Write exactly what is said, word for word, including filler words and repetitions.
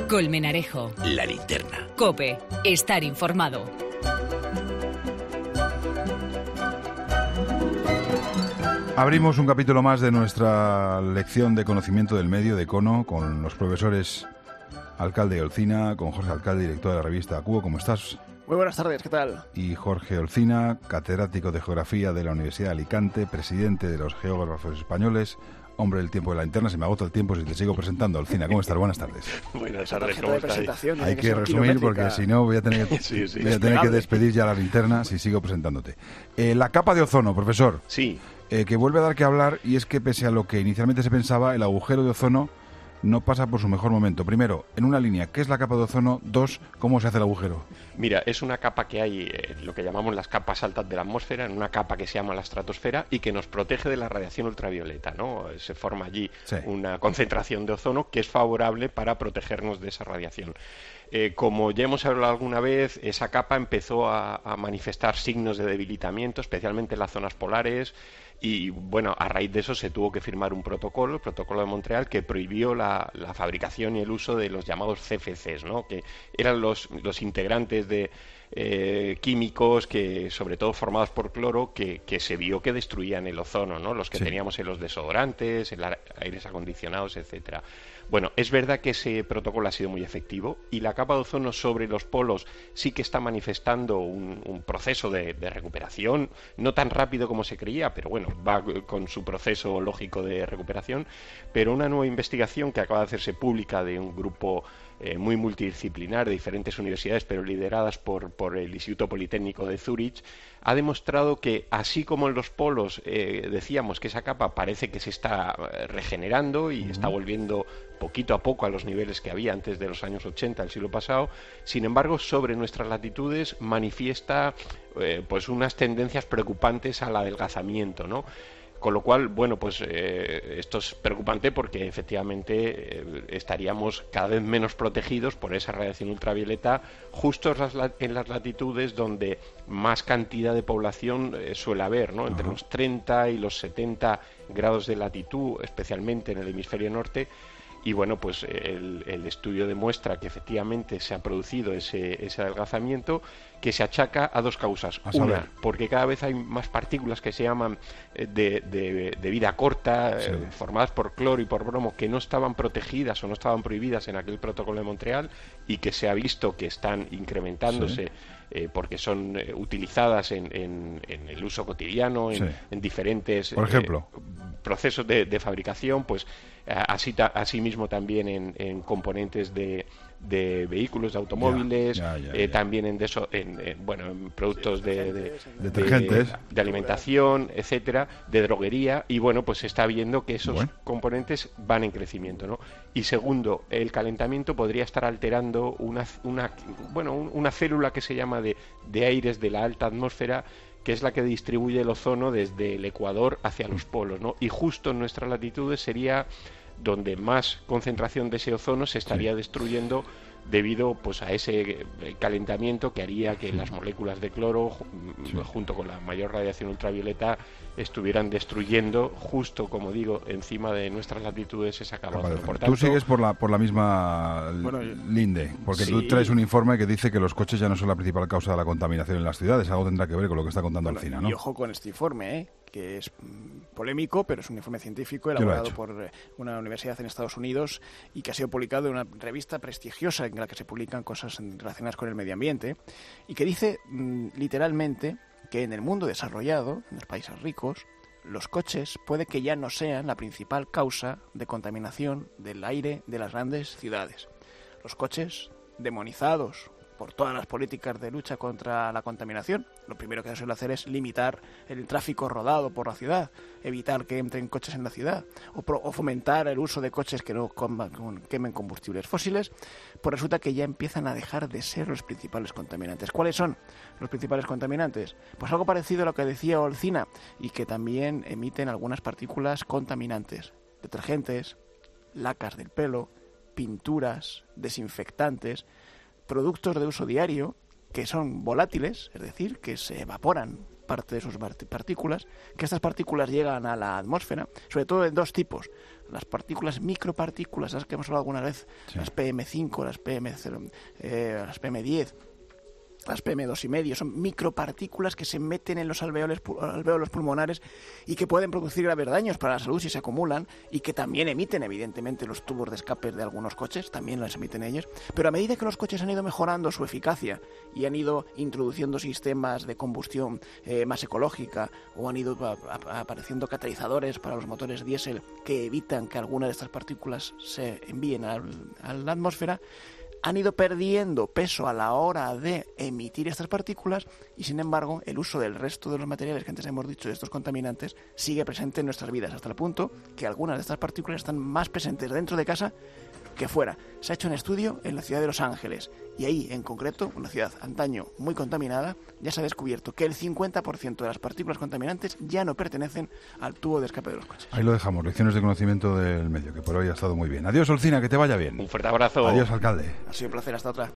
Colmenarejo. La Linterna. COPE. Estar informado. Abrimos un capítulo más de nuestra lección de conocimiento del medio de Cono con los profesores Alcalde y Olcina, con Jorge Alcalde, director de la revista Cubo. ¿Cómo estás? Muy buenas tardes, ¿qué tal? Y Jorge Olcina, catedrático de Geografía de la Universidad de Alicante, presidente de los Geógrafos Españoles, hombre del tiempo de la linterna. Se me agota el tiempo si te sigo presentando. Olcina, ¿cómo estás? Buenas tardes. Buenas tardes, ¿cómo estás? Hay que, que resumir porque si no voy a tener, sí, sí, voy a tener que despedir ya la linterna si sigo presentándote. Eh, la capa de ozono, profesor. Sí. Eh, que vuelve a dar que hablar, y es que pese a lo que inicialmente se pensaba, el agujero de ozono no pasa por su mejor momento. Primero, en una línea, ¿qué es la capa de ozono? Dos, ¿cómo se hace el agujero? Mira, es una capa que hay, eh, lo que llamamos las capas altas de la atmósfera, en una capa que se llama la estratosfera y que nos protege de la radiación ultravioleta, ¿no? Se forma allí sí. una concentración de ozono que es favorable para protegernos de esa radiación. Eh, como ya hemos hablado alguna vez, esa capa empezó a, a manifestar signos de debilitamiento, especialmente en las zonas polares, y bueno, a raíz de eso se tuvo que firmar un protocolo, el protocolo de Montreal, que prohibió la, la fabricación y el uso de los llamados C F Cs, ¿no? Que eran los, los integrantes de eh, químicos que, sobre todo formados por cloro, que, que se vio que destruían el ozono, ¿no? Los que sí. teníamos en los desodorantes, en los aires acondicionados, etcétera. Bueno, es verdad que ese protocolo ha sido muy efectivo y la capa de ozono sobre los polos sí que está manifestando un, un proceso de, de recuperación, no tan rápido como se creía, pero bueno, va con su proceso lógico de recuperación. Pero una nueva investigación que acaba de hacerse pública de un grupo eh, muy multidisciplinar de diferentes universidades, pero lideradas por, por el Instituto Politécnico de Zúrich, ha demostrado que así como en los polos eh, decíamos que esa capa parece que se está regenerando y uh-huh. está volviendo poquito a poco a los niveles que había antes de los años ochenta del siglo pasado, sin embargo sobre nuestras latitudes manifiesta eh, pues unas tendencias preocupantes al adelgazamiento, ¿no? Con lo cual, bueno, pues eh, esto es preocupante porque efectivamente eh, estaríamos cada vez menos protegidos por esa radiación ultravioleta justo en las latitudes donde más cantidad de población eh, suele haber, ¿no? Entre uh-huh. los treinta y los setenta grados de latitud, especialmente en el hemisferio norte. Y bueno, pues el, el estudio demuestra que efectivamente se ha producido ese, ese adelgazamiento, que se achaca a dos causas. Una, porque cada vez hay más partículas que se llaman de, de, de vida corta, sí. eh, formadas por cloro y por bromo, que no estaban protegidas o no estaban prohibidas en aquel protocolo de Montreal y que se ha visto que están incrementándose. Sí. Eh, porque son eh, utilizadas en, en, en el uso cotidiano, en, sí. en diferentes Por ejemplo. Eh, procesos de, de fabricación, pues así ta, asimismo también en, en componentes de, de vehículos, de automóviles, ya, ya, ya, eh, ya. también en, deso, en, en bueno en productos sí, de, de, detergentes, de, de alimentación, etcétera, de droguería, y bueno, pues se está viendo que esos bueno. componentes van en crecimiento, ¿no? Y segundo, el calentamiento podría estar alterando una, una bueno una célula que se llama de, de aires de la alta atmósfera, que es la que distribuye el ozono desde el Ecuador hacia los polos, ¿no? Y justo en nuestras latitudes sería donde más concentración de ese ozono se estaría sí. destruyendo debido pues a ese calentamiento que haría que las moléculas de cloro sí. junto con la mayor radiación ultravioleta estuvieran destruyendo justo, como digo, encima de nuestras latitudes esa capa. Por tanto, tú sigues por la por la misma bueno, linde, porque sí. tú traes un informe que dice que los coches ya no son la principal causa de la contaminación en las ciudades. Algo tendrá que ver con lo que está contando bueno, Alcina, ¿no? Y ojo con este informe, ¿eh? que es polémico, pero es un informe científico elaborado por una universidad en Estados Unidos y que ha sido publicado en una revista prestigiosa en la que se publican cosas relacionadas con el medio ambiente, y que dice mmm, literalmente que en el mundo desarrollado, en los países ricos, los coches puede que ya no sean la principal causa de contaminación del aire de las grandes ciudades. Los coches demonizados por todas las políticas de lucha contra la contaminación, lo primero que se suele hacer es limitar el tráfico rodado por la ciudad, evitar que entren coches en la ciudad, o, pro, o fomentar el uso de coches que no coman, quemen combustibles fósiles, pues resulta que ya empiezan a dejar de ser los principales contaminantes. ¿Cuáles son los principales contaminantes? Pues algo parecido a lo que decía Olcina, y que también emiten algunas partículas contaminantes: detergentes, lacas del pelo, pinturas, desinfectantes, productos de uso diario que son volátiles, es decir, que se evaporan parte de sus partículas, que estas partículas llegan a la atmósfera, sobre todo de dos tipos. Las partículas micropartículas, las que hemos hablado alguna vez, sí. las P M cinco, las P M cero, eh, las P M diez, las P M dos y medio, son micropartículas que se meten en los alveolos, alveolos pulmonares y que pueden producir graves daños para la salud si se acumulan, y que también emiten evidentemente los tubos de escape de algunos coches, también los emiten ellos. Pero a medida que los coches han ido mejorando su eficacia y han ido introduciendo sistemas de combustión eh, más ecológica, o han ido a, a, apareciendo catalizadores para los motores diésel que evitan que alguna de estas partículas se envíen a, a la atmósfera, han ido perdiendo peso a la hora de emitir estas partículas, y sin embargo el uso del resto de los materiales que antes hemos dicho de estos contaminantes sigue presente en nuestras vidas, hasta el punto que algunas de estas partículas están más presentes dentro de casa que fuera. Se ha hecho un estudio en la ciudad de Los Ángeles, y ahí en concreto, una ciudad antaño muy contaminada, ya se ha descubierto que el cincuenta por ciento de las partículas contaminantes ya no pertenecen al tubo de escape de los coches. Ahí lo dejamos, lecciones de conocimiento del medio, que por hoy ha estado muy bien. Adiós, Olcina, que te vaya bien. Un fuerte abrazo. Adiós, alcalde. Ha sido un placer, hasta otra.